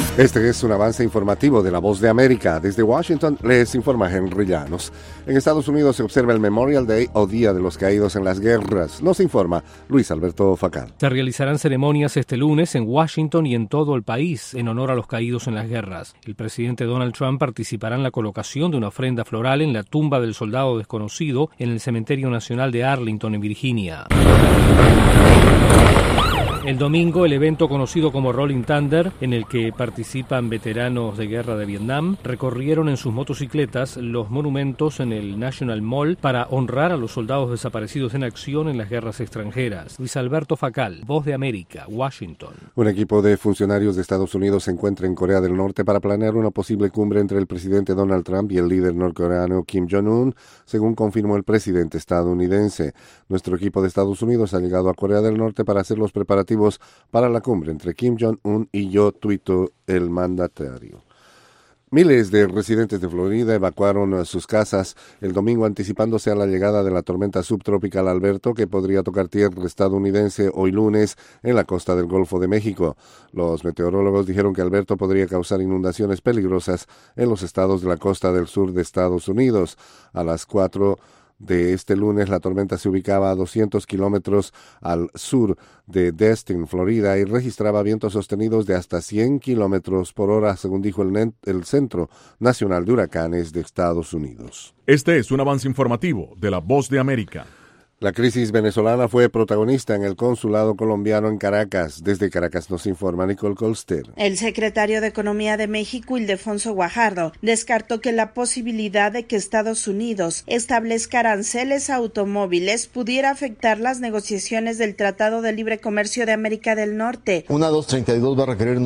Este es un avance informativo de La Voz de América. Desde Washington les informa Henry Llanos. En Estados Unidos se observa el Memorial Day o Día de los Caídos en las Guerras. Nos informa Luis Alberto Facal. Se realizarán ceremonias este lunes en Washington y en todo el país en honor a los caídos en las guerras. El presidente Donald Trump participará en la colocación de una ofrenda floral en la tumba del soldado desconocido en el Cementerio Nacional de Arlington, en Virginia. El domingo, el evento conocido como Rolling Thunder, en el que participan veteranos de guerra de Vietnam, recorrieron en sus motocicletas los monumentos en el National Mall para honrar a los soldados desaparecidos en acción en las guerras extranjeras. Luis Alberto Facal, Voz de América, Washington. Un equipo de funcionarios de Estados Unidos se encuentra en Corea del Norte para planear una posible cumbre entre el presidente Donald Trump y el líder norcoreano Kim Jong-un, según confirmó el presidente estadounidense. Nuestro equipo de Estados Unidos ha llegado a Corea del Norte para hacer los preparativos para la cumbre entre Kim Jong-un y yo, tuitó el mandatario. Miles de residentes de Florida evacuaron sus casas el domingo anticipándose a la llegada de la tormenta subtropical Alberto, que podría tocar tierra estadounidense hoy lunes en la costa del Golfo de México. Los meteorólogos dijeron que Alberto podría causar inundaciones peligrosas en los estados de la costa del sur de Estados Unidos. A las 4 de este lunes, la tormenta se ubicaba a 200 kilómetros al sur de Destin, Florida, y registraba vientos sostenidos de hasta 100 kilómetros por hora, según dijo el Centro Nacional de Huracanes de Estados Unidos. Este es un avance informativo de La Voz de América. La crisis venezolana fue protagonista en el consulado colombiano en Caracas. Desde Caracas nos informa Nicole Colster. El secretario de Economía de México, Ildefonso Guajardo, descartó que la posibilidad de que Estados Unidos establezca aranceles a automóviles pudiera afectar las negociaciones del Tratado de Libre Comercio de América del Norte. Una 232 va a requerir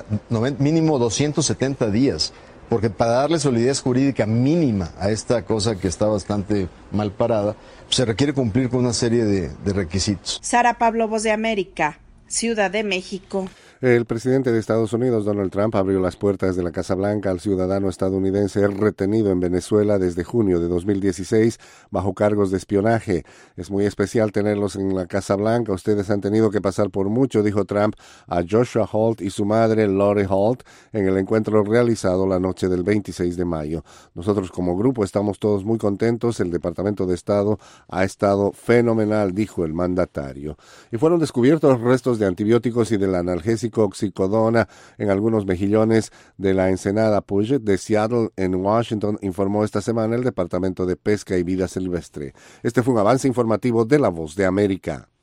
mínimo 270 días. Porque para darle solidez jurídica mínima a esta cosa que está bastante mal parada, se requiere cumplir con una serie de requisitos. Sara Pablo, Voz de América, Ciudad de México. El presidente de Estados Unidos, Donald Trump, abrió las puertas de la Casa Blanca al ciudadano estadounidense retenido en Venezuela desde junio de 2016 bajo cargos de espionaje. Es muy especial tenerlos en la Casa Blanca. Ustedes han tenido que pasar por mucho, dijo Trump a Joshua Holt y su madre, Lori Holt, en el encuentro realizado la noche del 26 de mayo. Nosotros como grupo estamos todos muy contentos. El Departamento de Estado ha estado fenomenal, dijo el mandatario. Y fueron descubiertos restos de antibióticos y del analgésico oxicodona en algunos mejillones de la ensenada Puget de Seattle, en Washington, informó esta semana el Departamento de Pesca y Vida Silvestre. Este fue un avance informativo de La Voz de América.